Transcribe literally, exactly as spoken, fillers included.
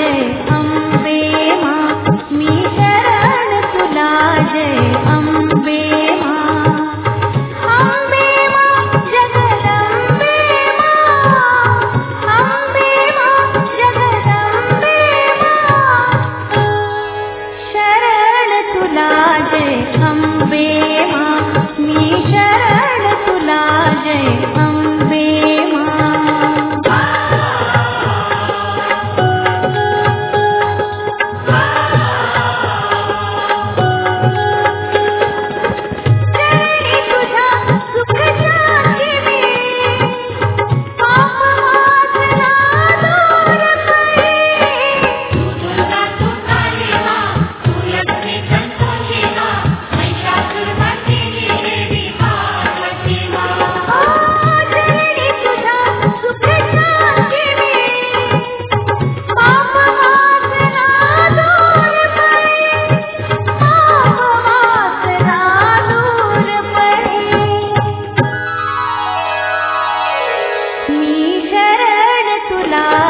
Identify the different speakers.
Speaker 1: जय अम्बे माँ, मी शरण तुला जय अम्बे माँ. अम्बे माँ जगदम्बे माँ, अम्बे माँ जगदम्बे माँ, शरण तुला जय अम्बे माँ, मी शरण तुला जय अम्बे माँ. चरणी तुझ्या सुख शांतीने, पाप वासना दूर पळे.
Speaker 2: दुर्गा तू काली माँ, तू लक्ष्मी संतोषी माँ, महिषासुरमर्दिनी देवी पार्वती माँ.
Speaker 1: चरणी तुझ्या सुख शांतीने, पाप वासना दूर पळे, पाप वासना दूर पळे. मी शरण तुला